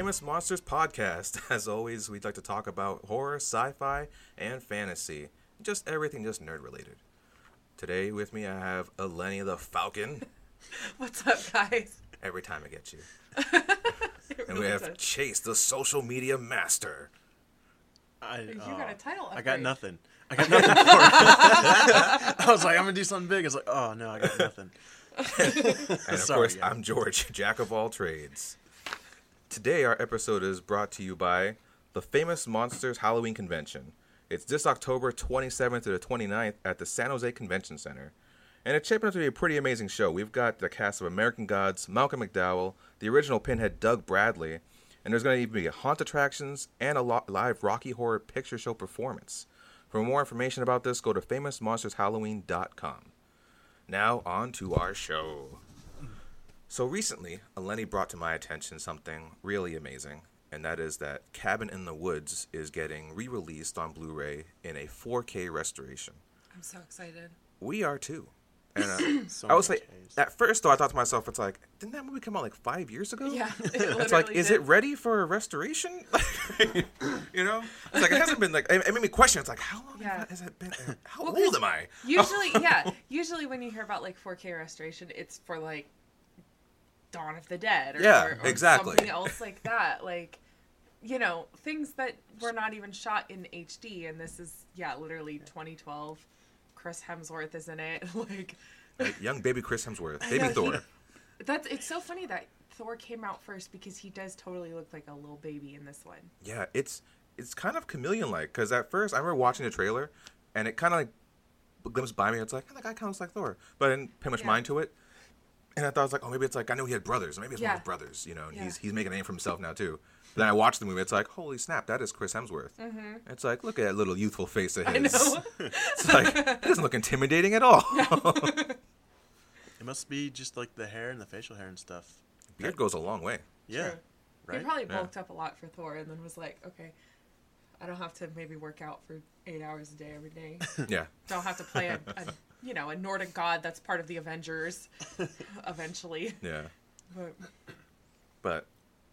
Famous Monsters podcast. As always, we'd like to talk about horror, sci-fi, and fantasy. Just everything just nerd related. Today with me I have Eleni the Falcon. What's up, guys? Every time I get you. And we have Chase, the social media master. You got a title upgrade. I got nothing for it. I was like, I'm going to do something big. It's like, oh, no, I got nothing. And of course, I'm George, jack of all trades. Today, our episode is brought to you by the Famous Monsters Halloween Convention. It's this October 27th to the 29th at the San Jose Convention Center. And it's shaping up to be a pretty amazing show. We've got the cast of American Gods, Malcolm McDowell, the original Pinhead Doug Bradley, and there's going to even be haunt attractions and a live Rocky Horror Picture Show performance. For more information about this, go to famousmonstershalloween.com. Now, on to our show. So recently, Eleni brought to my attention something really amazing, and that is that Cabin in the Woods is getting re-released on Blu-ray in a 4K restoration. I'm so excited. We are too. And I was like, at first though, I thought to myself, it's like, didn't that movie come out like 5 years ago? Yeah. It's like, is it ready for a restoration? You know? It's like, it hasn't been like, it made me question. It's like, how long has it been? How old am I? Usually when you hear about like 4K restoration, it's for like Dawn of the Dead or exactly. something else like that. Like, you know, things that were not even shot in HD. And this is, literally 2012. Chris Hemsworth is in it. Like young baby Chris Hemsworth. Baby Thor. It's so funny that Thor came out first because he does totally look like a little baby in this one. Yeah, it's kind of chameleon-like, because at first I remember watching the trailer and it kind of like glimpsed by me. It's like, oh, that guy kind of looks like Thor. But I didn't pay much mind to it. And I thought, I was like, oh, maybe it's like, I knew he had brothers. Maybe it's one of his brothers, you know, and he's making a name for himself now too. But then I watched the movie. It's like, holy snap, that is Chris Hemsworth. Mm-hmm. It's like, look at that little youthful face of his. I know. It's like, it doesn't look intimidating at all. It must be just like the hair and the facial hair and stuff. Beard goes a long way. Yeah. True. Right? He probably bulked up a lot for Thor and then was like, okay, I don't have to maybe work out for 8 hours a day every day. Yeah. Don't have to play a Nordic god that's part of the Avengers eventually. Yeah. But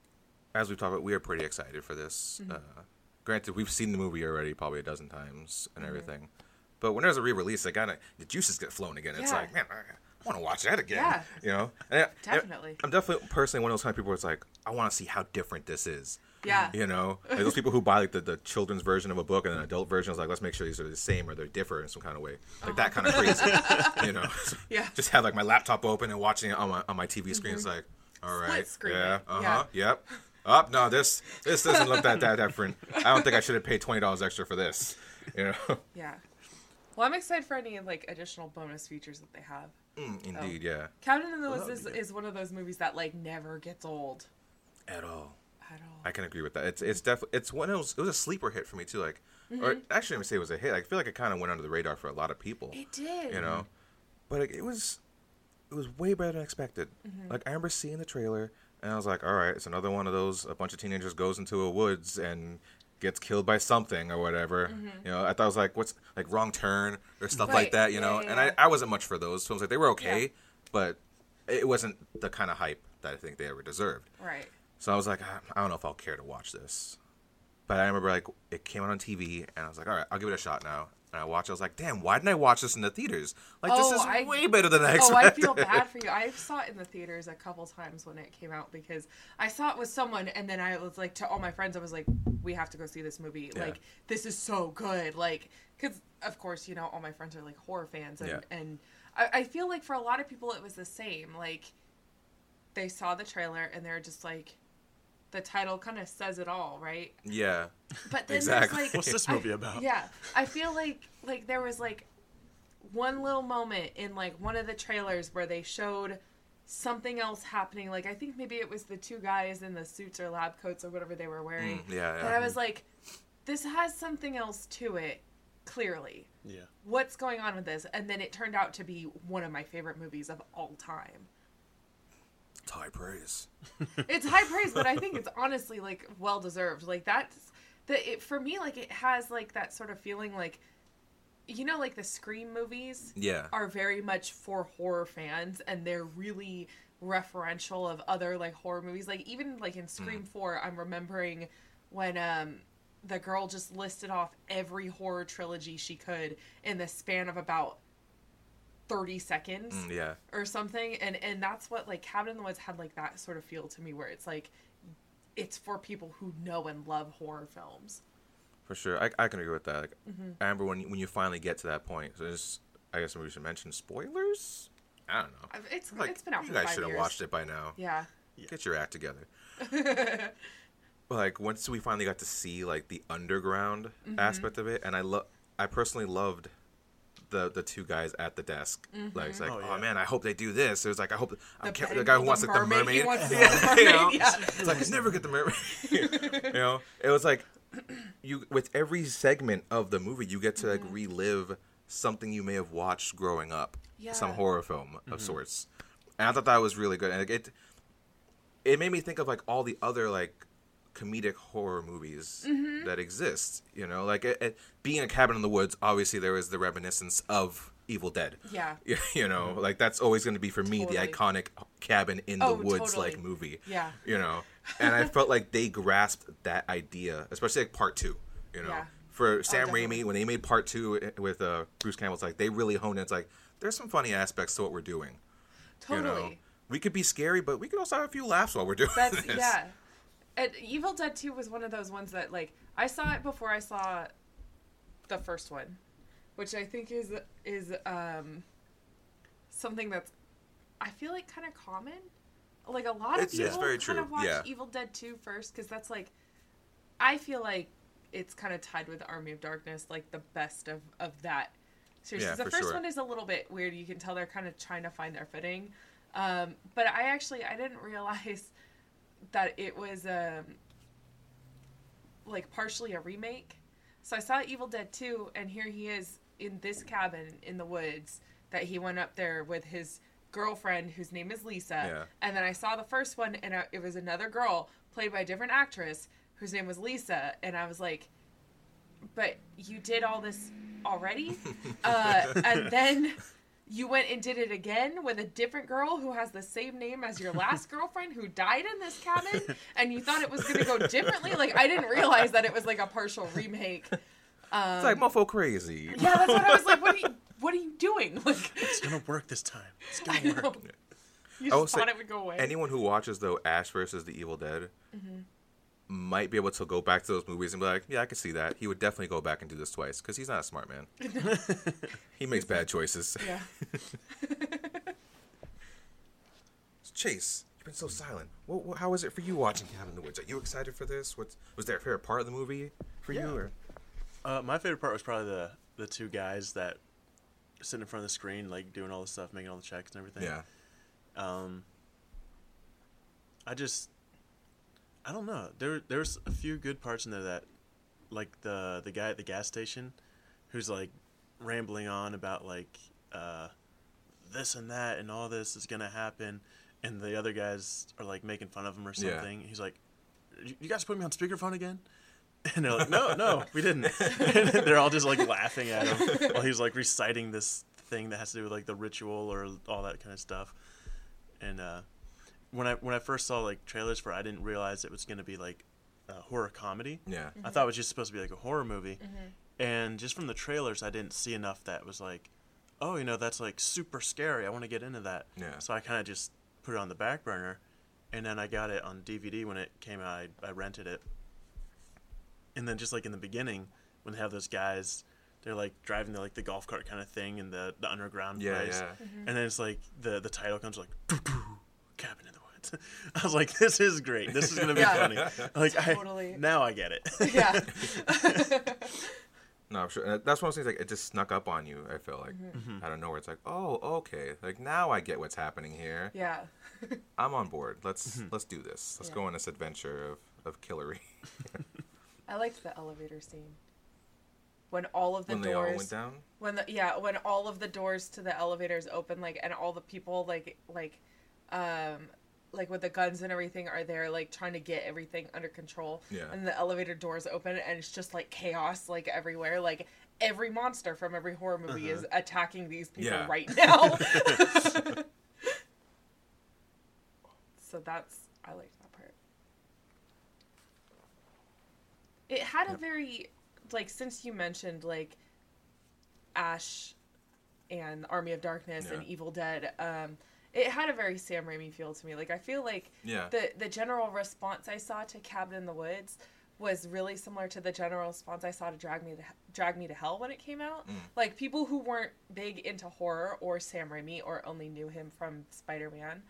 as we've talked about, we are pretty excited for this. Mm-hmm. Granted, we've seen the movie already probably a dozen times and everything. But when there's a re-release, the juices get flown again. It's like, man, I want to watch that again. Yeah. You know? And definitely. I'm definitely personally one of those kind of people where it's like, I want to see how different this is. Yeah. You know? Like those people who buy like the children's version of a book and an adult version is like, let's make sure these are the same or they differ in some kind of way. Like that kind of crazy. You know? Yeah. Just have like my laptop open and watching it on my TV screen. It's like, all right. Split screen. Yeah. Uh-huh. Yep. No, this doesn't look that different. I don't think I should have paid $20 extra for this. You know? Yeah. Well, I'm excited for any like additional bonus features that they have. Indeed, yeah. Cabin in the Woods is one of those movies that like never gets old. At all. I can agree with that. It's definitely it was a sleeper hit for me too. Like, or actually, let me say it was a hit. I feel like it kind of went under the radar for a lot of people. It did. You know, but it was way better than expected. Mm-hmm. Like I remember seeing the trailer. And I was like, all right, it's another one of those, a bunch of teenagers goes into a woods and gets killed by something or whatever. Mm-hmm. You know, I thought it was like, what's, like Wrong Turn or stuff like that, you know? And I wasn't much for those films. Like, they were okay, but it wasn't the kind of hype that I think they ever deserved. Right. So I was like, I don't know if I'll care to watch this. But I remember, like, it came out on TV, and I was like, all right, I'll give it a shot now. And I watched it. I was like, damn, why didn't I watch this in the theaters? Like, this is way better than I expected. Oh, I feel bad for you. I saw it in the theaters a couple times when it came out because I saw it with someone and then I was like, to all my friends, I was like, we have to go see this movie. Yeah. Like, this is so good. Like, because, of course, you know, all my friends are, like, horror fans. And I feel like for a lot of people it was the same. Like, they saw the trailer and they're just like, the title kind of says it all, right? Yeah. But then exactly. Like, what's this movie about? Yeah. I feel like there was like one little moment in like one of the trailers where they showed something else happening. Like I think maybe it was the two guys in the suits or lab coats or whatever they were wearing. Yeah. And I was like, this has something else to it, clearly. Yeah. What's going on with this? And then it turned out to be one of my favorite movies of all time. It's high praise. It's high praise, but I think it's honestly like well deserved. Like for me, like it has like that sort of feeling like, you know, like the Scream movies are very much for horror fans, and they're really referential of other like horror movies. Like even like in Scream 4, I'm remembering when the girl just listed off every horror trilogy she could in the span of about 30 seconds or something. And that's what like Cabin in the Woods had like that sort of feel to me, where it's like it's for people who know and love horror films. For sure. I can agree with that. Like, I remember when you finally get to that point. So I guess we should mention spoilers? I don't know. It's been out for 5 years. You guys should have watched it by now. Yeah. Get your act together. Like, once we finally got to see, like, the underground aspect of it, and I personally loved the two guys at the desk. Like, it's like, oh man, I hope they do this. It was like, I hope the guy who wants like the mermaid. He wants the mermaid. You know? Yeah. It's like, I never get the mermaid. You know, it was like you with every segment of the movie, you get to like relive something you may have watched growing up, some horror film of sorts. And I thought that was really good, and it made me think of like all the other like comedic horror movies that exist. You know, like being a Cabin in the Woods, obviously there was the reminiscence of Evil Dead. Yeah. You know, like that's always going to be for me the iconic cabin in the woods like movie. Yeah. You know, and I felt like they grasped that idea, especially like part 2. You know, for Sam Raimi when they made part 2 with Bruce Campbell, it's like they really honed it. It's like there's some funny aspects to what we're doing. Totally. You know? We could be scary, but we could also have a few laughs while we're doing this. Yeah. And Evil Dead 2 was one of those ones that, like, I saw it before I saw the first one, which I think is something that's, I feel like, kind of common. Like, a lot of people kind of watch Evil Dead 2 first, because that's, like, I feel like it's kind of tied with Army of Darkness, like, the best of that series. Yeah, the first one is a little bit weird. You can tell they're kind of trying to find their footing. But I didn't realize that it was like partially a remake. So I saw Evil Dead 2, and here he is in this cabin in the woods that he went up there with his girlfriend whose name is Lisa. And then I saw the first one, and it was another girl played by a different actress whose name was Lisa, and I was like, but you did all this already? And then you went and did it again with a different girl who has the same name as your last girlfriend who died in this cabin, and you thought it was going to go differently? Like, I didn't realize that it was like a partial remake. It's like mofo crazy. Yeah, that's what I was like, what are you doing? Like, it's going to work this time. It's going to work. You just thought it would go away. Anyone who watches, though, Ash versus the Evil Dead might be able to go back to those movies and be like, yeah, I can see that. He would definitely go back and do this twice, because he's not a smart man. He makes bad choices. Yeah. Chase, you've been so silent. How is it for you watching Cabin in the Woods? Are you excited for this? Was there a favorite part of the movie for you? Or? My favorite part was probably the two guys that sitting in front of the screen, like doing all the stuff, making all the checks and everything. Yeah. I don't know. There's a few good parts in there that, like the guy at the gas station, who's like rambling on about like this and that and all this is gonna happen, and the other guys are like making fun of him or something. He's like, "You guys put me on speakerphone again?" And they're like, "No, we didn't." And they're all just like laughing at him while he's like reciting this thing that has to do with like the ritual or all that kind of stuff. And when I first saw like trailers for it, I didn't realize it was going to be like a horror comedy. Yeah. I thought it was just supposed to be like a horror movie. And just from the trailers, I didn't see enough that was like, oh, that's like super scary. I want to get into that. Yeah. So I kind of just put it on the back burner, and then I got it on DVD when it came out. I rented it. And then just like in the beginning, when they have those guys, they're like driving the golf cart kind of thing in the underground place. Yeah. And then it's like the title comes like Cabin in the Woods. I was like, this is great. This is gonna be funny. Like Totally. Now I get it. Yeah. No, I'm sure. And that's one of those things, like, it just snuck up on you, I feel like. Out of nowhere. It's like, oh, okay. Like, now I get what's happening here. Yeah. I'm on board. Let's do this. Let's go on this adventure of killery. I liked the elevator scene. When all of the when doors... When they all went down? When all of the doors to the elevators open, like, and all the people, like with the guns and everything are there, like, trying to get everything under control. Yeah. And the elevator doors open, and it's just, like, chaos, like, everywhere. Like, every monster from every horror movie is attacking these people right now. So I liked that part. It had a very, like, since you mentioned, like, Ash and Army of Darkness and Evil Dead, it had a very Sam Raimi feel to me. Like, I feel like the general response I saw to Cabin in the Woods was really similar to the general response I saw to Drag Me to Hell when it came out. Like, people who weren't big into horror or Sam Raimi or only knew him from Spider-Man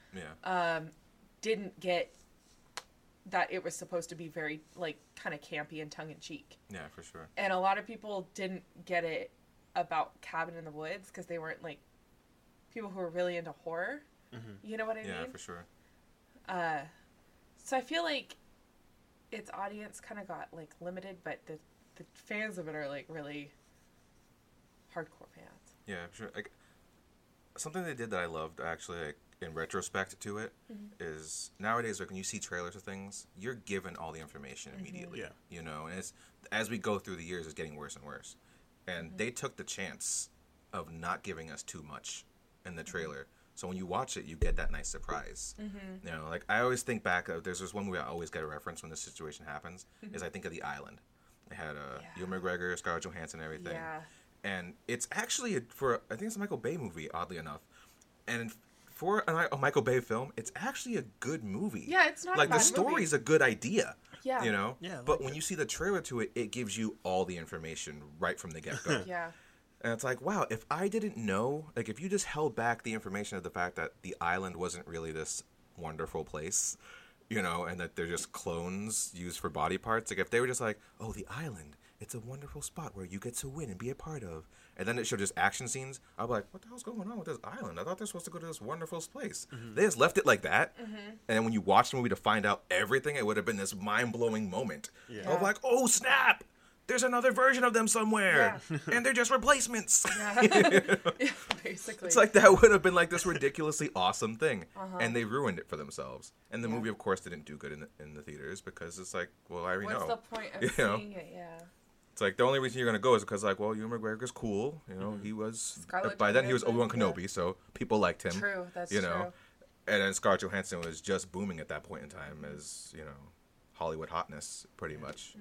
didn't get that it was supposed to be very, like, kind of campy and tongue-in-cheek. Yeah, for sure. And a lot of people didn't get it about Cabin in the Woods because they weren't, like, people who were really into horror. You know what I mean? Yeah, for sure. So I feel like its audience kind of got, like, limited, but the fans of it are, like, really hardcore fans. Yeah, for sure. Like, something they did that I loved, actually, like, in retrospect to it, is nowadays, like, when you see trailers of things, you're given all the information immediately. Yeah. You know, and it's, as we go through the years, it's getting worse and worse. And they took the chance of not giving us too much in the trailer. So when you watch it, you get that nice surprise. You know, like, I always think back, there's this one movie I always get a reference when this situation happens, is I think of The Island. It had Ewan McGregor, Scarlett Johansson, and everything. Yeah. And it's actually, I think it's a Michael Bay movie, oddly enough. And for a Michael Bay film, it's actually a good movie. Yeah, it's not like a bad the story's movie. A good idea. Yeah. You know? Yeah, I but like when you see the trailer to it, it gives you all the information right from the get-go. Yeah. And it's like, wow, if I didn't know, like, if you just held back the information of the fact that the island wasn't really this wonderful place, you know, and that they're just clones used for body parts, like, if they were just like, oh, the island, it's a wonderful spot where you get to win and be a part of, and then it showed just action scenes, I'd be like, what the hell's going on with this island? I thought they're supposed to go to this wonderful place. They just left it like that, and then when you watch the movie to find out everything, it would have been this mind-blowing moment. Yeah. Of like, oh, snap! There's another version of them somewhere, and they're just replacements. Yeah. Yeah, basically. It's like that would have been like this ridiculously awesome thing, and they ruined it for themselves. And the movie, of course, didn't do good in the theaters because it's like, well, I already know. What's the point of seeing it? Yeah. It's like the only reason you're gonna go is because, like, well, Ewan McGregor's cool. You know, he was Scarlett by then he was Johansson, Obi-Wan Kenobi, so people liked him. True, that's you know, true. and then Scarlett Johansson was just booming at that point in time as, you know, Hollywood hotness, pretty much.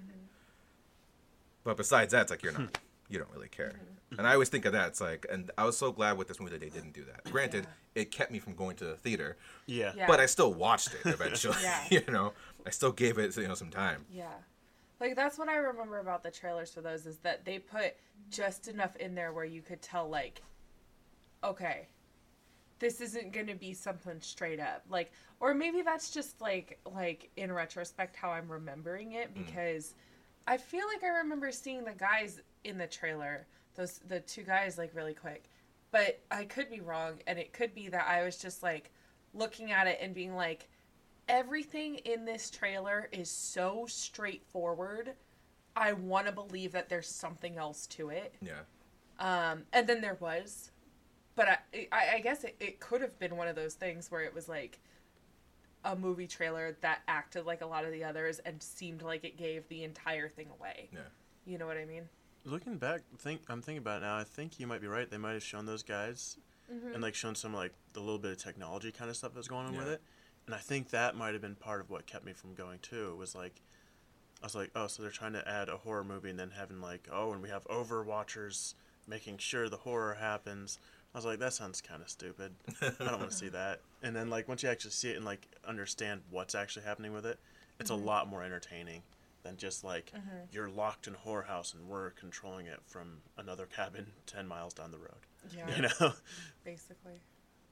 But besides that, it's like you don't really care. And I always think of that. It's like, and I was so glad with this movie that they didn't do that. Granted, it kept me from going to the theater. Yeah. But I still watched it eventually. Yeah. You know, I still gave it, you know, some time. Yeah. Like, that's what I remember about the trailers for those, is that they put just enough in there where you could tell, like, okay, this isn't going to be something straight up. Like, or maybe that's just, like in retrospect, how I'm remembering it, because I feel like I remember seeing the guys in the trailer, the two guys, like, really quick. But I could be wrong, and it could be that I was just, like, looking at it and being like, everything in this trailer is so straightforward. I want to believe that there's something else to it. Yeah. And then there was. But I guess it could have been one of those things where it was like a movie trailer that acted like a lot of the others and seemed like it gave the entire thing away. Yeah. You know what I mean? Looking back, I'm thinking about it now. I think you might be right. They might have shown those guys and, like, shown some, like, the little bit of technology kind of stuff that was going on with it. And I think that might have been part of what kept me from going too. It was like, I was like, oh, so they're trying to add a horror movie and then having, like, oh, and we have overwatchers making sure the horror happens. I was like, that sounds kind of stupid. I don't want to see that. And then, like, once you actually see it and, like, understand what's actually happening with it, it's a lot more entertaining than just, like, you're locked in a horror house and we're controlling it from another cabin 10 miles down the road. Yeah. You know? Basically.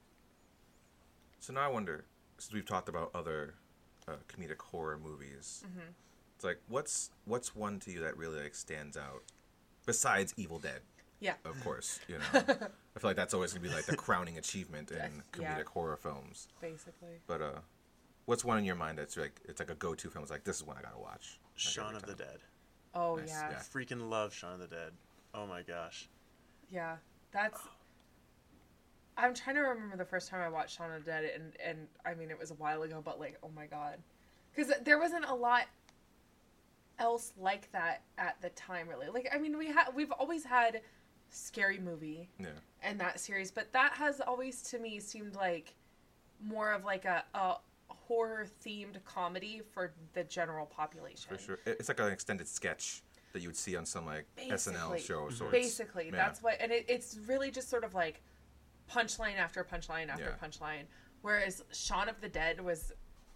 So now I wonder, since we've talked about other comedic horror movies, it's like, what's one to you that really, like, stands out besides Evil Dead? Yeah. Of course, you know. I feel like that's always gonna be like the crowning achievement in comedic horror films. Basically. But what's one in your mind that's like, it's like a go-to film? It's like, this is one I gotta watch. Like, Shaun every of the time. Dead. Oh, Nice, yeah. yeah. Freaking love Shaun of the Dead. Oh my gosh. Yeah. That's... I'm trying to remember the first time I watched Shaun of the Dead, and I mean, it was a while ago, but, like, oh my god. Because there wasn't a lot else like that at the time, really. Like, I mean, we've always had Scary Movie and that series, but that has always, to me, seemed like more of, like, a horror themed comedy for the general population. For sure. It's like an extended sketch that you would see on some like SNL show of sorts. Basically, that's what, and it's really just sort of like punchline after punchline after punchline. Whereas Shaun of the Dead was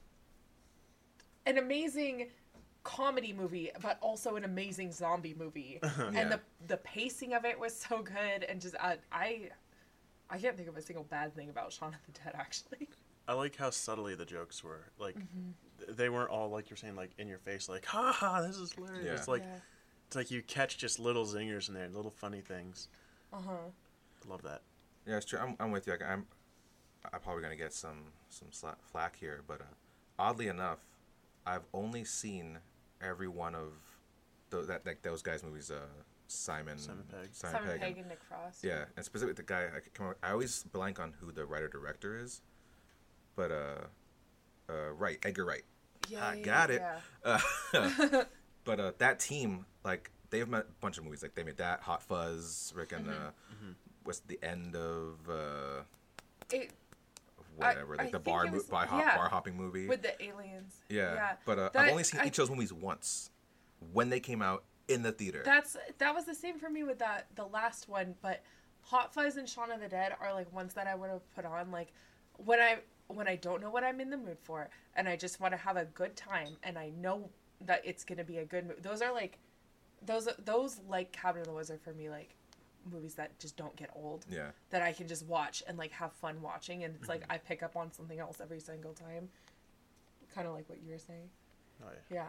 an amazing comedy movie, but also an amazing zombie movie. And the pacing of it was so good, and just I can't think of a single bad thing about Shaun of the Dead, actually. I like how subtly the jokes were. Like, they weren't all, like you're saying, like, in your face, like, ha ha, this is hilarious. Yeah. It's like you catch just little zingers in there, little funny things. I love that. Yeah, it's true. I'm with you. I'm probably gonna get some flack here, but oddly enough, I've only seen every one of those guys' movies. Simon Pegg and Nick Frost. Yeah, and specifically the guy. I always blank on who the writer-director is, but Wright, Edgar Wright. Yeah, I got it. Yeah. But that team, like, they've made a bunch of movies. Like, they made that, Hot Fuzz, Rick, and what's the end of whatever, like the bar hopping movie with the aliens. Yeah. But I've only seen each of those movies once when they came out in the theater. That was the same for me with the last one. But Hot Fuzz and Shaun of the Dead are like ones that I would have put on like when I don't know what I'm in the mood for and I just want to have a good time and I know that it's gonna be a good movie. Those are like those like Cabin in the Woods are for me like movies that just don't get old. Yeah. That I can just watch and like have fun watching, and it's like I pick up on something else every single time. Kind of like what you were saying. Oh yeah.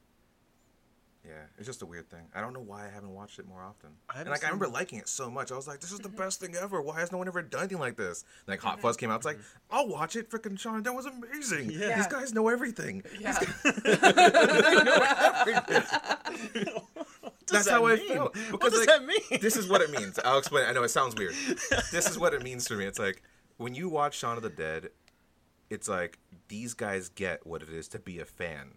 Yeah, it's just a weird thing. I don't know why I haven't watched it more often. I remember liking it so much. I was like, this is the best thing ever. Why has no one ever done anything like this? Like, Hot Fuzz came out. It's like, I'll watch it. Freaking Shaun of the Dead was amazing. Yeah. These guys know everything. Yeah. They know everything. That's how I felt. Because, what does that mean? This is what it means. I'll explain. I know it sounds weird. This is what it means for me. It's like, when you watch Shaun of the Dead, it's like, these guys get what it is to be a fan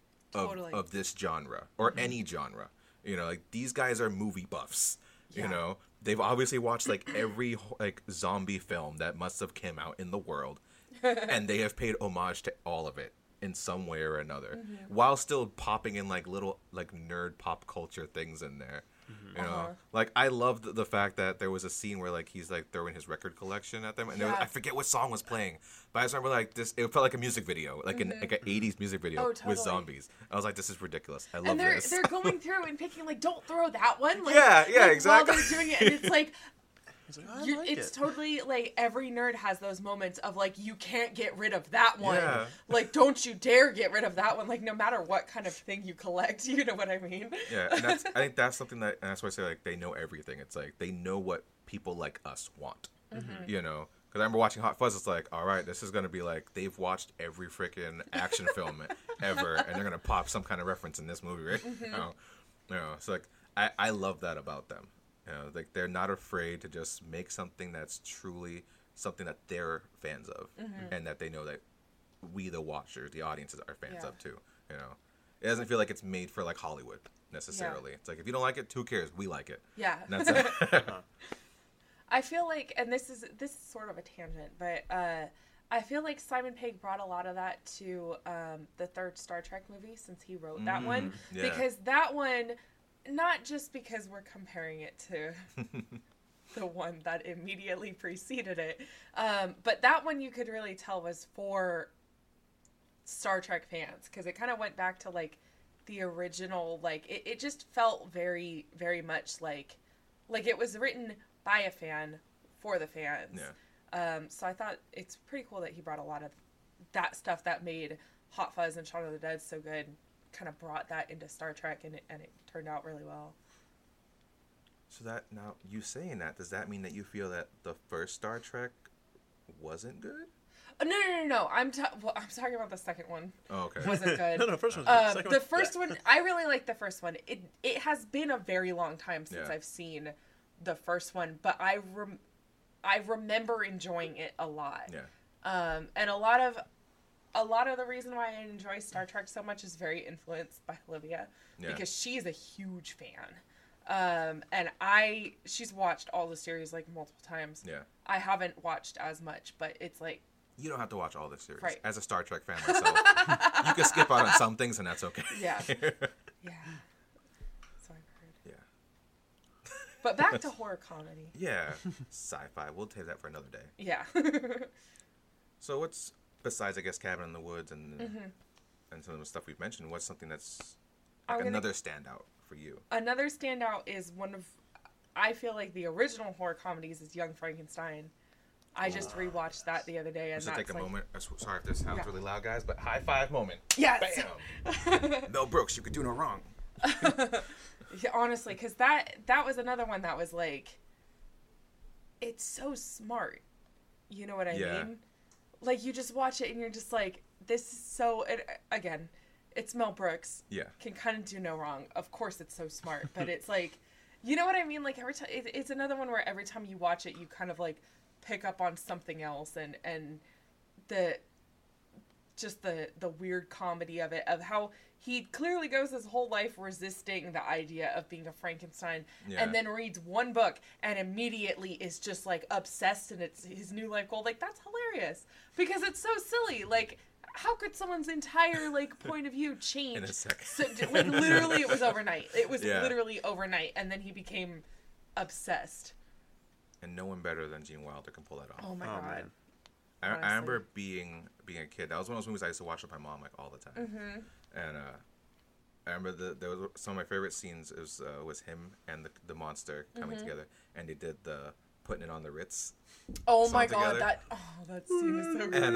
of this genre or any genre. You know, like, these guys are movie buffs. You know, they've obviously watched like every like zombie film that must have come out in the world, and they have paid homage to all of it in some way or another, while still popping in like little like nerd pop culture things in there. You know, like, I loved the fact that there was a scene where like he's like throwing his record collection at them, and I forget what song was playing, but I just remember like this. It felt like a music video, like an 80s music video with zombies. I was like, this is ridiculous. I love this. They're going through and picking like, don't throw that one. Like, exactly. While they're doing it, and it's like. It's totally like every nerd has those moments of like, you can't get rid of that one. Yeah. Like, don't you dare get rid of that one. Like, no matter what kind of thing you collect, you know what I mean? Yeah, and I think that's something and that's why I say like they know everything. It's like they know what people like us want. You know, because I remember watching Hot Fuzz. It's like, all right, this is gonna be like they've watched every freaking action film ever, and they're gonna pop some kind of reference in this movie, right? You know, so like I love that about them. You know, like, they're not afraid to just make something that's truly something that they're fans of, and that they know that we, the watchers, the audiences, are fans of too. You know, it doesn't feel like it's made for like Hollywood necessarily. It's like, if you don't like it, who cares? We like it. Yeah. And that's it. I feel like, and this is sort of a tangent, but I feel like Simon Pegg brought a lot of that to the third Star Trek movie, since he wrote that one, because that one. Not just because we're comparing it to the one that immediately preceded it, but that one you could really tell was for Star Trek fans, because it kind of went back to like the original, like it just felt very, very much like it was written by a fan for the fans. So I thought it's pretty cool that he brought a lot of that stuff that made Hot Fuzz and Shaun of the Dead so good, kind of brought that into Star Trek, and it turned out really well. So that, now you saying that, does that mean that you feel that the first Star Trek wasn't good? No. I'm talking about the second one. Oh, okay. Wasn't good. No, first one's good. The first one, I really like the first one. It has been a very long time since I've seen the first one, but I remember enjoying it a lot. Yeah. And a lot of the reason why I enjoy Star Trek so much is very influenced by Olivia, because she's a huge fan. And she's watched all the series like multiple times. Yeah. I haven't watched as much, but it's like you don't have to watch all this series. Right. As a Star Trek fan myself, you can skip out on some things, and that's okay. Yeah. Yeah. So I've heard. Yeah. But back to horror comedy. Yeah. Sci-fi. We'll take that for another day. Yeah. So what's, besides, I guess, Cabin in the Woods and some of the stuff we've mentioned, what's something that's like another standout for you? Another standout is one of, I feel like the original horror comedies is Young Frankenstein. I just rewatched that the other day, and Let's that's take a like, moment. Sorry if this sounds really loud, guys, but high five moment. Yes. Bam. Mel Brooks, you could do no wrong. Yeah, honestly, because that was another one that was like, it's so smart. You know what I mean? Like, you just watch it and you're just like, this is so. Again, it's Mel Brooks. Yeah. Can kind of do no wrong. Of course, it's so smart, but it's like, you know what I mean? Like, every time it's another one where every time you watch it, you kind of like pick up on something else, and the weird comedy of it, of how he clearly goes his whole life resisting the idea of being a Frankenstein, and then reads one book and immediately is just like obsessed, and it's his new life goal. Like, that's hilarious because it's so silly. Like, how could someone's entire like point of view change in a second? So, like, literally, it was overnight. It was literally overnight, and then he became obsessed. And no one better than Gene Wilder can pull that off. Oh my god. Man. I remember being a kid. That was one of those movies I used to watch with my mom like all the time. Mm-hmm. And I remember there was some of my favorite scenes was him and the monster coming together, and they did the Putting It on the Ritz. Oh my god, that scene is so good.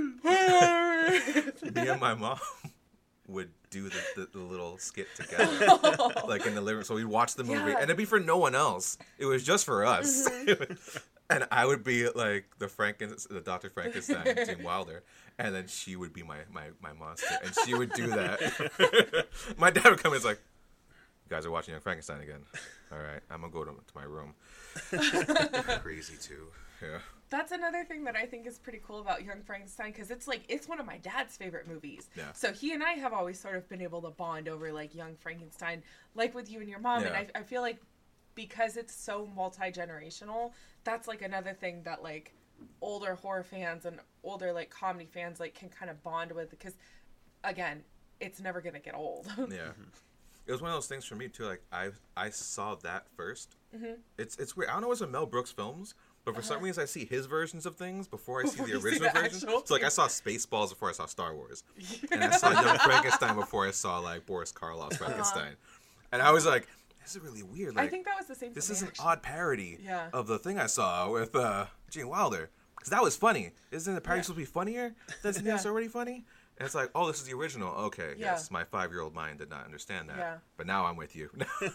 And me and my mom would do the little skit together, like in the living room. So we'd watch the movie, and it'd be for no one else. It was just for us. And I would be like the Dr. Frankenstein, Gene Wilder, and then she would be my monster, and she would do that. My dad would come in and like, "You guys are watching Young Frankenstein again. All right, I'm gonna go to my room." Crazy too. Yeah. That's another thing that I think is pretty cool about Young Frankenstein, because it's one of my dad's favorite movies. Yeah. So he and I have always sort of been able to bond over like Young Frankenstein, like with you and your mom. Yeah. And I feel like because it's so multi-generational, that's like another thing that like older horror fans and older like comedy fans like can kind of bond with, because again, it's never gonna get old. Yeah. It was one of those things for me too. Like I saw that first. Mm-hmm. It's weird. I don't know what's with Mel Brooks films, but for some reason I see his versions of things before I see the original version. So like I saw Spaceballs before I saw Star Wars, and I saw Young Frankenstein before I saw like Boris Karloff's Frankenstein, and I was like, this is really weird. Like, I think that was the same. This for me, is an actually. odd parody of the thing I saw with Gene Wilder, because that was funny. Isn't the parody supposed to be funnier? That's it's already funny. And it's like, oh, this is the original. Okay, yes, my 5-year-old mind did not understand that. Yeah. But now I'm with you.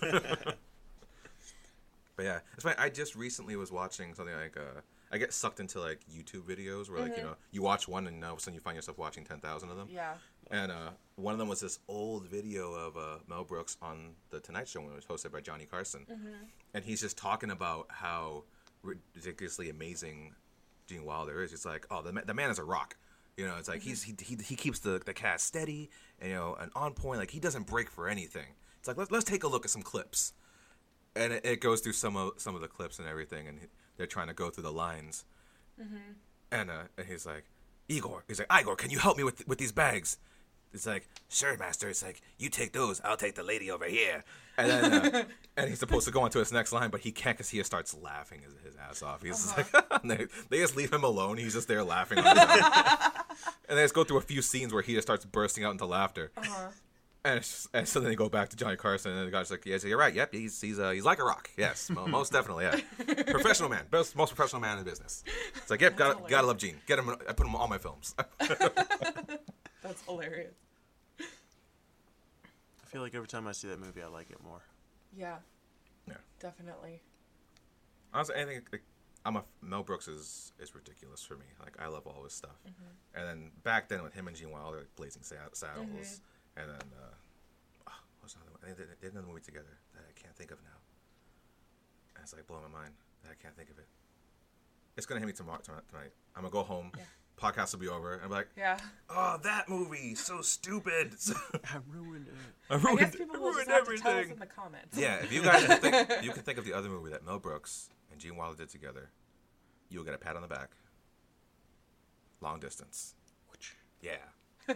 But yeah, it's funny. I just recently was watching something like, I get sucked into like YouTube videos where like, you know, you watch one and all of a sudden you find yourself watching 10,000 of them. Yeah. And one of them was this old video of Mel Brooks on The Tonight Show when it was hosted by Johnny Carson. Mm-hmm. And he's just talking about how ridiculously amazing Gene Wilder is. It's like, oh, the man is a rock. You know, it's like he keeps the cast steady and, you know, and on point. Like, he doesn't break for anything. It's like, let's take a look at some clips. And it goes through some of the clips and everything, and they're trying to go through the lines. Mm-hmm. And he's like, Igor, can you help me with these bags? It's like, sure, master. It's like, you take those, I'll take the lady over here. And then and he's supposed to go on to his next line, but he can't because he just starts laughing his ass off. He's just like, they just leave him alone. He's just there laughing. And they just go through a few scenes where he just starts bursting out into laughter. And so then they go back to Johnny Carson, and the guy's like, "Yes, you're right. Yep, he's like a rock. Yes, most definitely. Yeah, professional man, most professional man in business." It's like, "Yep, gotta love Gene. Get him. I put him on all my films." That's hilarious. I feel like every time I see that movie, I like it more. Yeah. Definitely. Honestly, anything like, Mel Brooks is ridiculous for me. Like, I love all his stuff. Mm-hmm. And then back then with him and Gene Wilder, like, Blazing Saddles. Mm-hmm. And then, what's another one? They did another movie together that I can't think of now. And it's like blowing my mind that I can't think of it. It's going to hit me tonight. I'm going to go home. Yeah. Podcast will be over. And I'm like, oh, that movie, so stupid. I ruined it. I guess people will just have to tell us in the comments. Yeah, if you guys you can think of the other movie that Mel Brooks and Gene Wilder did together, you'll get a pat on the back. Long Distance. Yeah.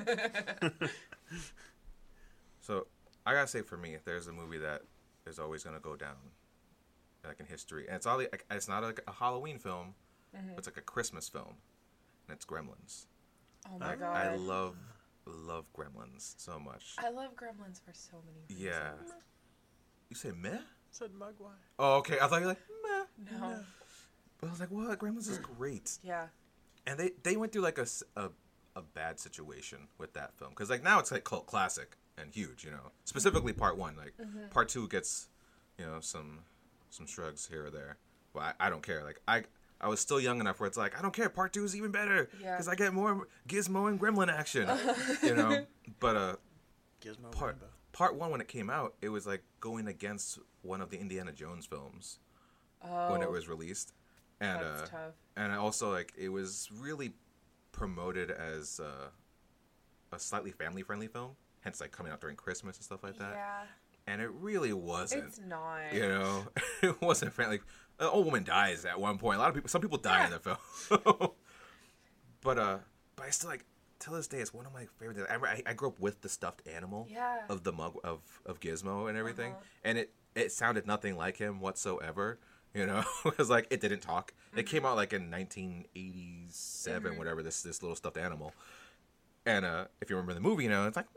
So I gotta say, for me, if there's a movie that is always gonna go down, like in history, and it's not like a Halloween film, it's like a Christmas film, and it's Gremlins. Oh my god! I love Gremlins so much. I love Gremlins for so many reasons. Yeah. You say meh? I said Mugwai. Oh, okay. I thought you were like meh. No. But I was like, what? Gremlins is great. Yeah. And they went through like a bad situation with that film, because like now it's like cult classic and huge, you know. Specifically part 1. Like part 2 gets, you know, some shrugs here or there. Well, I don't care. Like I was still young enough where it's like, I don't care. Part 2 is even better because I get more Gizmo and Gremlin action, you know. But Gizmo part 1, when it came out, it was like going against one of the Indiana Jones films when it was released, and That's tough. And also like it was really promoted as a slightly family friendly film, hence like coming out during Christmas and stuff like that. Yeah. And it really wasn't. It's not. You know, it wasn't friendly. An old woman dies at one point. Some people die in the film. but I still like, till this day, it's one of my favorite things. I grew up with the stuffed animal of the mug of Gizmo and everything, and it sounded nothing like him whatsoever. You know, because like it didn't talk. It came out like in 1987, whatever. This little stuffed animal, and if you remember the movie, you know, it's like.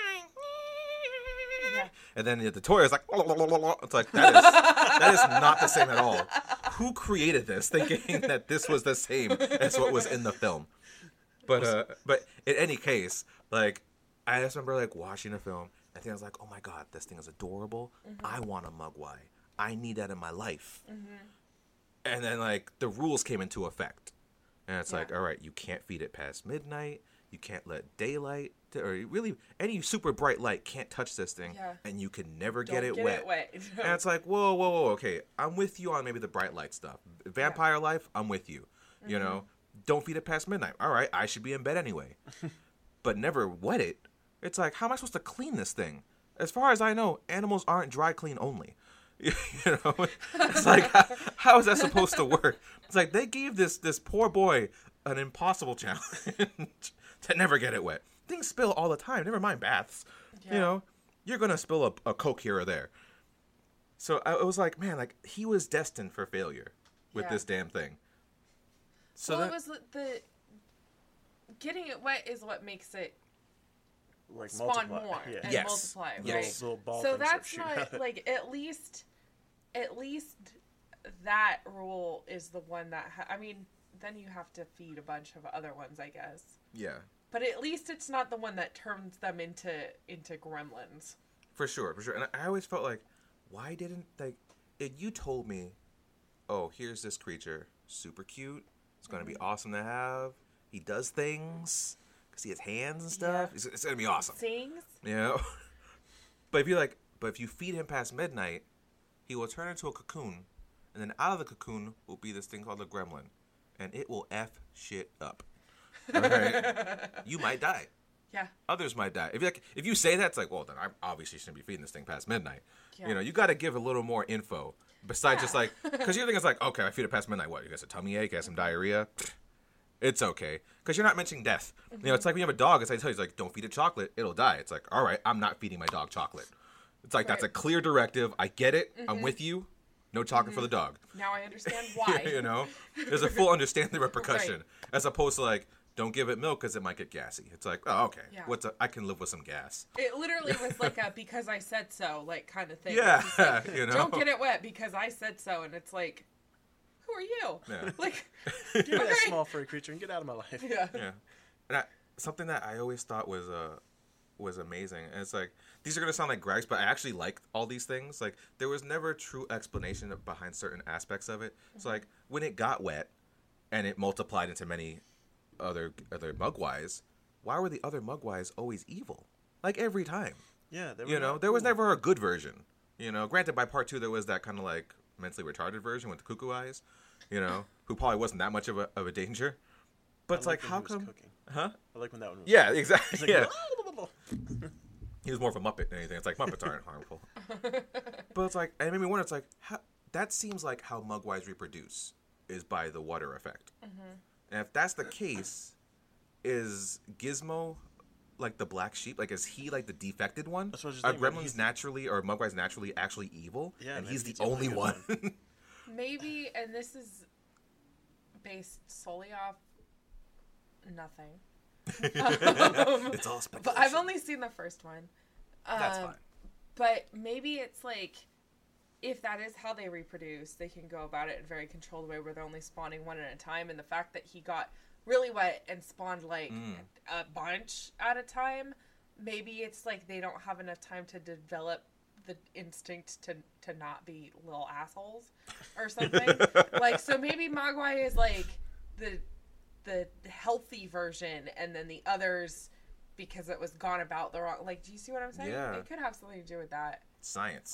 Yeah. And then the toy is like, it's like that is not the same at all. Who created this, thinking that this was the same as what was in the film? But in any case, like I just remember like watching a film. I think I was like, oh my god, this thing is adorable. I want a Mugwai. I need that in my life. And then like the rules came into effect, and it's like, all right, you can't feed it past midnight. You can't let daylight, or really any super bright light can't touch this thing, and you can never get it wet. And it's like, whoa, okay, I'm with you on maybe the bright light stuff. Vampire life, I'm with you. You know, don't feed it past midnight. All right, I should be in bed anyway. But never wet it. It's like, how am I supposed to clean this thing? As far as I know, animals aren't dry clean only. You know, it's like, how is that supposed to work? It's like they gave this poor boy an impossible challenge. To never get it wet. Things spill all the time. Never mind baths. You know, you're going to spill a Coke here or there. So it was like, man, like he was destined for failure with this damn thing. So it was the getting it wet is what makes it like spawn multiply. more and Yes. multiply. Yes. Right? Little ball So things that's that shoot not out. like at least that rule is the one that I mean. Then you have to feed a bunch of other ones, I guess. Yeah. But at least it's not the one that turns them into gremlins. For sure. And I always felt like, why didn't, like, if you told me, oh, here's this creature, super cute, it's going to be awesome to have, he does things, because he has hands and stuff, it's going to be awesome. Sings? You know? But if you feed him past midnight, he will turn into a cocoon, and then out of the cocoon will be this thing called a gremlin. And it will F shit up. All right? You might die. Yeah. Others might die. If you say that, it's like, well, then I obviously shouldn't be feeding this thing past midnight. Yeah. You know, you got to give a little more info. Besides just like, because your thing is like, okay, I feed it past midnight. What, you got a tummy ache? You got some diarrhea? It's okay. Because you're not mentioning death. You know, it's like when you have a dog, it's like, it's like, don't feed it chocolate. It'll die. It's like, all right, I'm not feeding my dog chocolate. It's like, that's a clear directive. I get it. I'm with you. No chocolate for the dog. Now I understand why. You know, there's a full understanding the repercussion, as opposed to like, don't give it milk because it might get gassy. It's like, oh, okay, I can live with some gas. It literally was like a because I said so like kind of thing. Yeah, like, you know, don't get it wet because I said so, and it's like, who are you? Yeah. Like, Give me that small furry creature and get out of my life. Yeah. And something that I always thought was amazing, and it's like, these are gonna sound like gripes, but I actually like all these things. Like, there was never true explanation behind certain aspects of it. So like, when it got wet and it multiplied into many other Mugwais, why were the other Mugwais always evil? Like every time. Yeah, You know, there was never a good version. You know, granted, by part 2 there was that kind of like mentally retarded version with the cuckoo eyes. You know, who probably wasn't that much of a danger. But it's like, how come? Huh? I like when that one was Yeah, exactly. like, Yeah. He was more of a Muppet than anything. It's like, Muppets aren't harmful. But it's like, and it made me wonder, it's like, that seems like how Mugwais reproduce, is by the water effect. And if that's the case, is Gizmo like the black sheep? Like, is he like the defected one? That's what I was just Are thinking, gremlins naturally, or Mogwai's naturally actually evil? Yeah, and maybe he's the he's the only only one. good Maybe, and this is based solely off nothing. It's all speculation. But I've only seen the first one. That's fine. But maybe it's like, if that is how they reproduce, they can go about it in a very controlled way where they're only spawning one at a time. And the fact that he got really wet and spawned like a bunch at a time, maybe it's like they don't have enough time to develop the instinct to not be little assholes or something. Like, so maybe Mogwai is like the healthy version, and then the others, because it was gone about the wrong. Like, do you see what I'm saying? Yeah. It could have something to do with that. Science.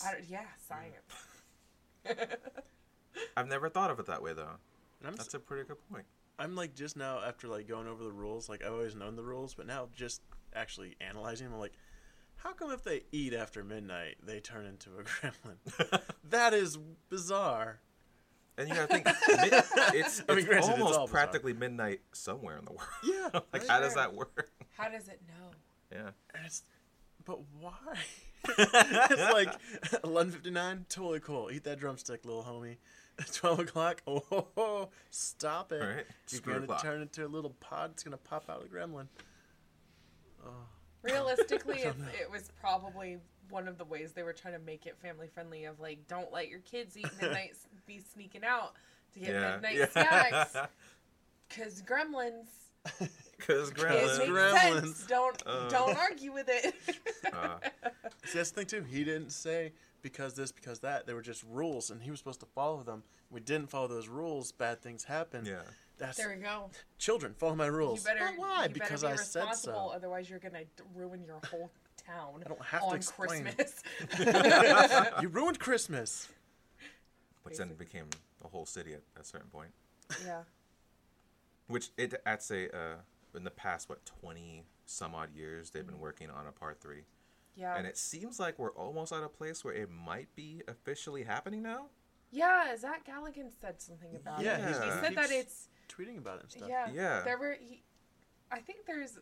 Science. I've never thought of it that way, though. And That's a pretty good point. I'm like, just now after like going over the rules, like I've always known the rules, but now just actually analyzing them, I'm like, how come if they eat after midnight, they turn into a gremlin? That is bizarre. And you gotta think, it's granted, almost all practically midnight somewhere in the world. Yeah. Like, right? how does that work? How does it know? Yeah. But why? It's like 11:59, totally cool. Eat that drumstick, little homie. 12 o'clock, oh, stop it. All right. You're Screw going to o'clock. turn into a little pod. It's going to pop out a gremlin. Oh. Realistically, it was probably one of the ways they were trying to make it family friendly, of like, don't let your kids eat midnight, be sneaking out to get midnight snacks. Because gremlins. Because It gremlins. makes sense. Don't argue with it. See, that's the thing, too. He didn't say because this, because that. They were just rules, and he was supposed to follow them. We didn't follow those rules. Bad things happen. Yeah. There we go. Children, follow my rules. You better, But why? you Because better be I said responsible, so. otherwise you're going to ruin your whole town I don't have to on explain. Christmas. You ruined Christmas. Which then became a whole city at a certain point. Yeah. Which, I'd say, in the past, 20 some odd years, they've been working on a part 3. Yeah. And it seems like we're almost at a place where it might be officially happening now. Yeah, Zach Galligan said something about Yeah, it. he's- He he said that keeps it's... tweeting about it and stuff. Yeah. Yeah. I think there's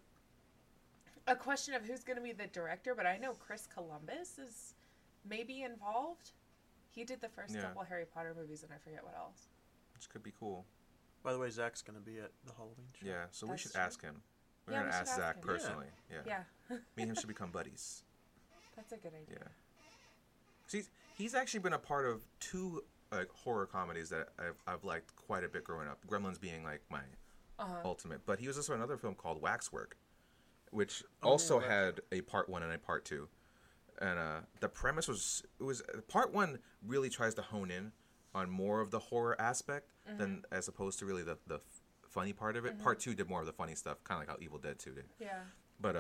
a question of who's going to be the director, but I know Chris Columbus is maybe involved. He did the first couple Harry Potter movies, and I forget what else. Which could be cool. By the way, Zach's going to be at the Halloween show. Yeah, so we That's should true. ask him. We're Yeah, going we to should ask ask Zach him. personally. Yeah. Yeah. Me and him should become buddies. That's a good idea. Yeah. See, he's actually been a part of 2 horror comedies that I've liked quite a bit growing up. Gremlins being like my ultimate, but he was also in another film called Waxwork, which also had a part 1 and a part 2. And the premise was part 1 really tries to hone in on more of the horror aspect than as opposed to really the funny part of it. Part 2 did more of the funny stuff, kind of like how Evil Dead 2 did. Yeah. But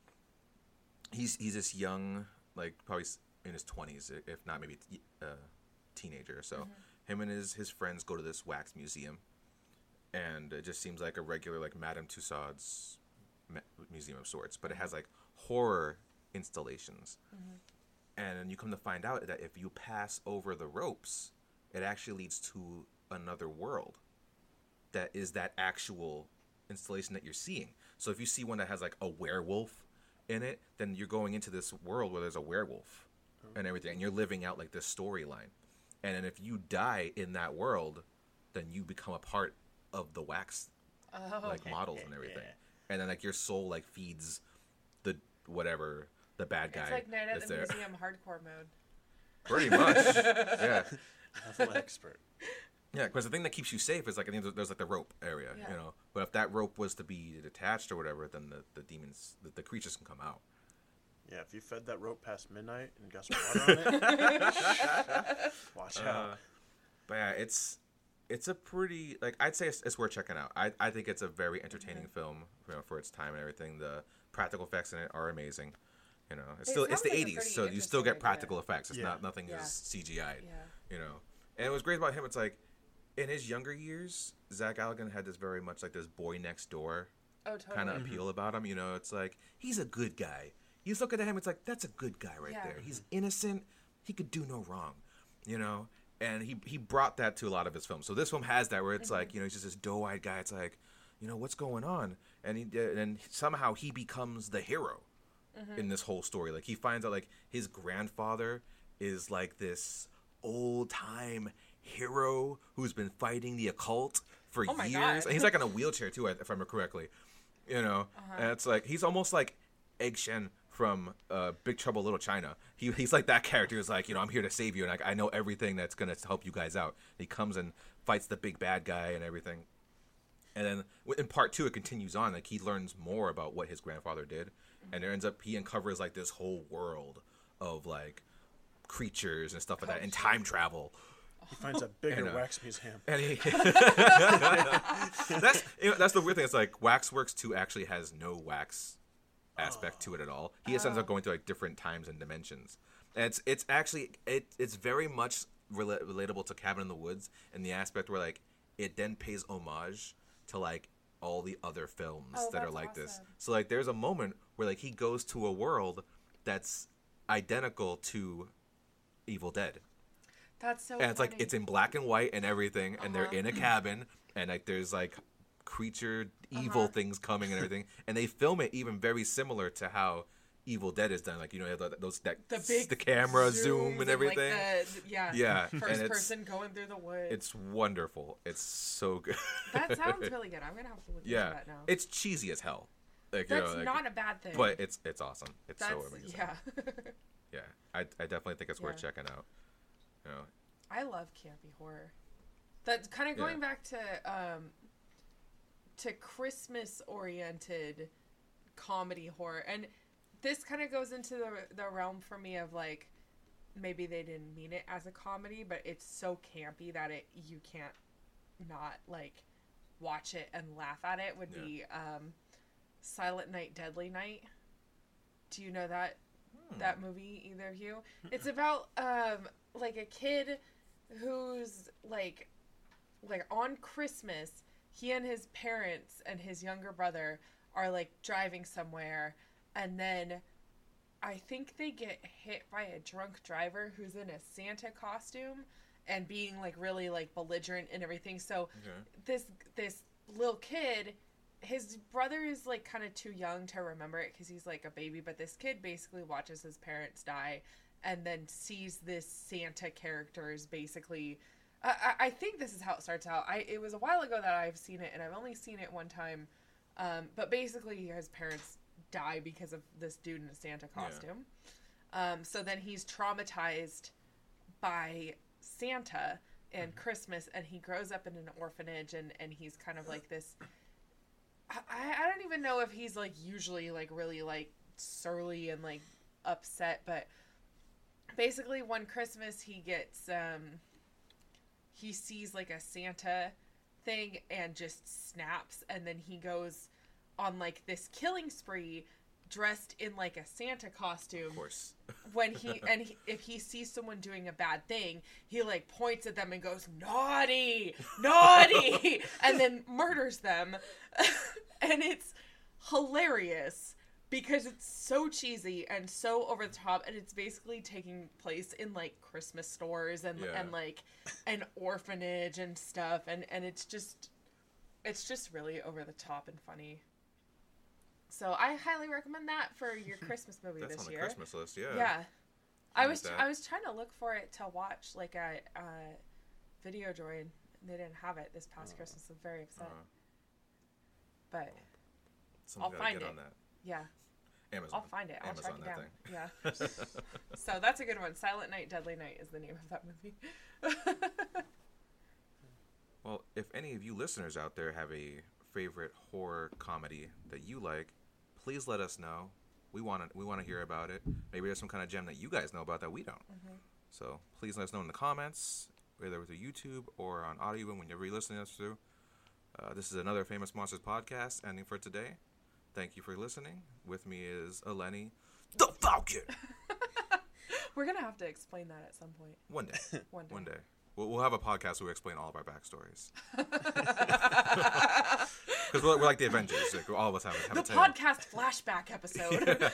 he's this young, like probably in his 20s, if not maybe teenager. So him and his friends go to this wax museum, and it just seems like a regular like Madame Tussauds museum of sorts, but it has like horror installations. And then you come to find out that if you pass over the ropes, it actually leads to another world that is that actual installation that you're seeing. So if you see one that has like a werewolf in it, then you're going into this world where there's a werewolf and everything, and you're living out like this storyline. And then if you die in that world, then you become a part of the wax models and everything. And then like your soul like feeds the whatever the bad guy. It's like Night at that's the there. Museum hardcore mode. Pretty much. Yeah. That's an expert. Yeah, because the thing that keeps you safe is like I think there's like the rope area, you know. But if that rope was to be detached or whatever, then the demons, the creatures can come out. Yeah, if you fed that rope past midnight and got some water on it, watch out. But yeah, it's a pretty like I'd say it's worth checking out. I think it's a very entertaining film, you know, for its time and everything. The practical effects in it are amazing. You know, it's the sounds like a 80s, pretty so you still get interesting practical idea. effects. It's Yeah. not nothing Yeah. is CGI'd. Yeah. You know, and what's great about him, it's like in his younger years, Zach Galligan had this very much like this boy next door Oh, totally. kind of appeal about him. You know, it's like he's a good guy. You look at him, it's like that's a good guy right Yeah. there. He's innocent. He could do no wrong. You know, and he brought that to a lot of his films. So this film has that where it's like, you know, he's just this doe-eyed guy. It's like, what's going on? And somehow he becomes the hero in this whole story. Like, he finds out, like, his grandfather is, like, this old-time hero who's been fighting the occult for years. God. And he's, like, in a wheelchair, too, if I remember correctly. And it's like, he's almost like Egg Shen from Big Trouble Little China. He's like that character. He's like, I'm here to save you, and I know everything that's going to help you guys out. He comes and fights the big bad guy and everything. And then in part 2, it continues on. Like, he learns more about what his grandfather did. And he uncovers, like, this whole world of, like, creatures and stuff like that, and time travel. He finds a bigger wax museum. And that's the weird thing. It's like Waxworks 2 actually has no wax aspect to it at all. He just ends up going to, like, different times and dimensions. And it's actually it's very much relatable to Cabin in the Woods in the aspect where, like, it then pays homage to, like, all the other films that are like this. So, like, there's a moment where, like, he goes to a world that's identical to Evil Dead. That's so And it's funny. like, it's in black and white and everything, and they're in a cabin, and, like, there's, like, creature evil things coming and everything, and they film it even very similar to how Evil Dead is done. Like, you have the camera zoom and everything. Like first person going through the woods. It's wonderful. It's so good. That sounds really good. I'm gonna have to look into that now. It's cheesy as hell. Like, that's not a bad thing. But it's awesome. It's so amazing. Yeah. I definitely think it's worth checking out. I love campy horror. That's kind of going back to Christmas oriented comedy horror, and this kind of goes into the realm for me of, like, maybe they didn't mean it as a comedy, but it's so campy that you can't not, like, watch it and laugh at it. Would be Silent Night, Deadly Night. Do you know that movie, either of you? It's about like a kid who's like on Christmas, he and his parents and his younger brother are, like, driving somewhere, and then I think they get hit by a drunk driver who's in a Santa costume and being, like, really, like, belligerent and everything. So this little kid, his brother is, like, kind of too young to remember it because he's, like, a baby, but this kid basically watches his parents die and then sees this Santa characters basically. I think this is how it starts out. It was a while ago that I've seen it, and I've only seen it one time. But basically, his parents die because of this dude in a Santa costume. So then he's traumatized by Santa and Christmas, and he grows up in an orphanage, and he's kind of like this. I don't even know if he's, like, usually, like, really, like, surly and, like, upset, but basically one Christmas he gets he sees, like, a Santa thing and just snaps, and then he goes on, like, this killing spree dressed in, like, a Santa costume. Of course. If he sees someone doing a bad thing, he, like, points at them and goes, naughty, naughty, and then murders them. And it's hilarious because it's so cheesy and so over the top, and it's basically taking place in, like, Christmas stores and like an orphanage and stuff, and it's just really over the top and funny. So I highly recommend that for your Christmas movie this year. That's on the Christmas list, yeah. Yeah. I was trying to look for it to watch, like, a Videodroid, and they didn't have it this past Christmas. I'm very upset. But I'll find it. On that. Yeah. Amazon. I'll find it. I'll track it down. Thing. Yeah. So that's a good one. Silent Night, Deadly Night is the name of that movie. Well, if any of you listeners out there have a favorite horror comedy that you like, please let us know. We want to hear about it. Maybe there's some kind of gem that you guys know about that we don't. Mm-hmm. So please let us know in the comments, whether through YouTube or on audio, whenever you're listening to us through. This is another Famous Monsters podcast ending for today. Thank you for listening. With me is Eleni, the Falcon. We're going to have to explain that at some point. One day. One day. We'll have a podcast where we explain all of our backstories. Because we're like the Avengers. Like, all of us have the a tale. podcast flashback episode.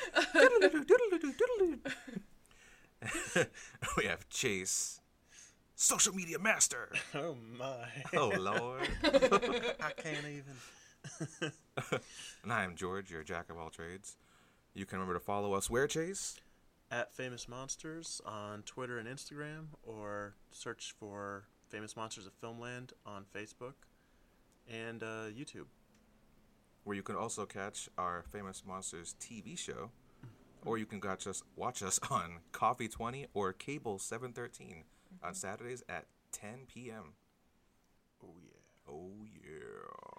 We have Chase, social media master. Oh, my. Oh, Lord. I can't even. And I am George, your jack of all trades. You can remember to follow us where, Chase? At Famous Monsters on Twitter and Instagram, or search for Famous Monsters of Filmland on Facebook and YouTube. Where you can also catch our Famous Monsters TV show, or you can watch us on Coffee 20 or Cable 713 on Saturdays at 10 p.m. Oh, yeah. Oh, yeah.